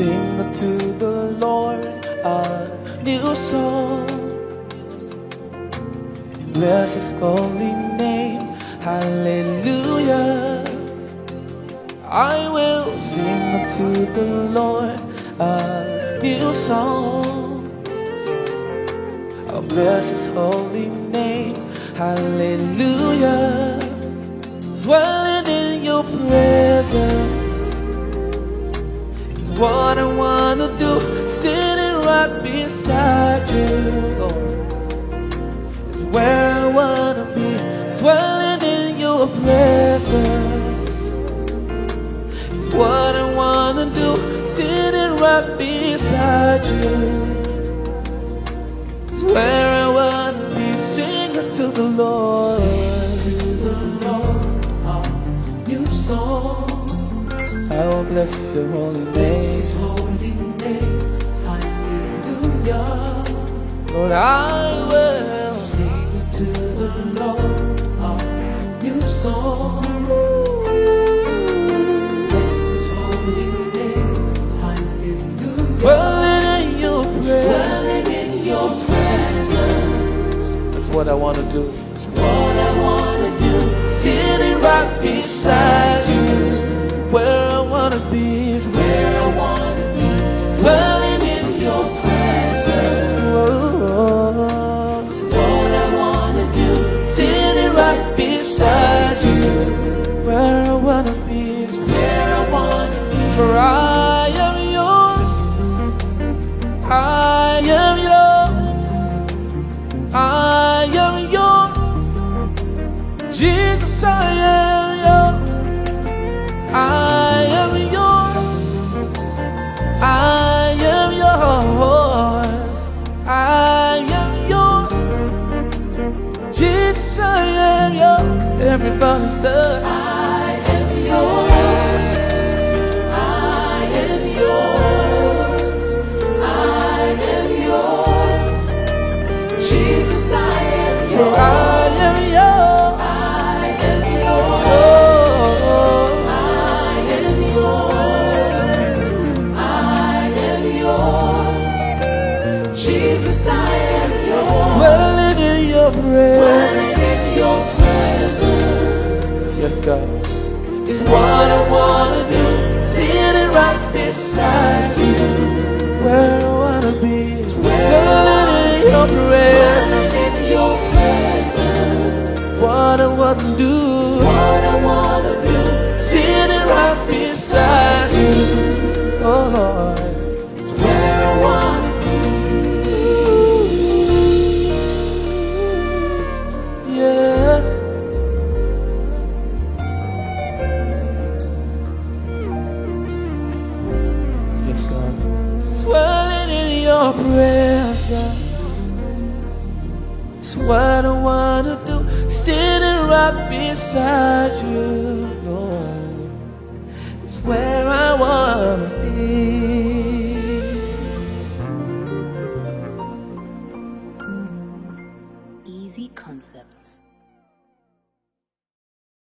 sing unto the Lord a new song. Bless His holy name, hallelujah. I will sing unto the Lord a new song. I'll bless His holy name, hallelujah. Dwelling in your presence is what I want to do. Sitting right beside you, Lord, is where I want to be. Dwelling in your presence is what I want to do. Sitting right beside you is where I want to be. Singing to the Lord, sing to the Lord a new song. I will bless Your holy name. Bless His holy name, hallelujah. Lord, I will sing to the Lord a new song. Bless His holy name, hallelujah. Dwelling in Your presence, dwelling in Your presence. That's what I want to do. That's what I want to do. Sitting right beside You, where I want to be. It's where I want to be. Dwelling in Your presence. Whoa. It's what I want to do. Sitting right beside You, where I want to be. It's where I want to be. For I am Yours. I am Yours. I am Yours. Jesus, I am Yours. I am Yours. I am Yours. I am Yours. Jesus, I am Yours. Everybody say, I am Yours. I am Yours. I am Yours. Jesus, I am Yours. For I am Yours. I am Yours. I am Yours. I am Yours. Jesus, I am Yours. Dwelling in Your presence. Dwelling in Your presence. Yes, God. Is what I want to do. Sitting right beside You, where I want to be. Dwelling in Your presence. Dwelling in Your presence. What I want to do. Is what I want to do. Sitting right beside You, oh Lord, it's where I want to be. Yes. Yes, God. Dwelling in Your presence. It's what I want to do. Sitting right beside You.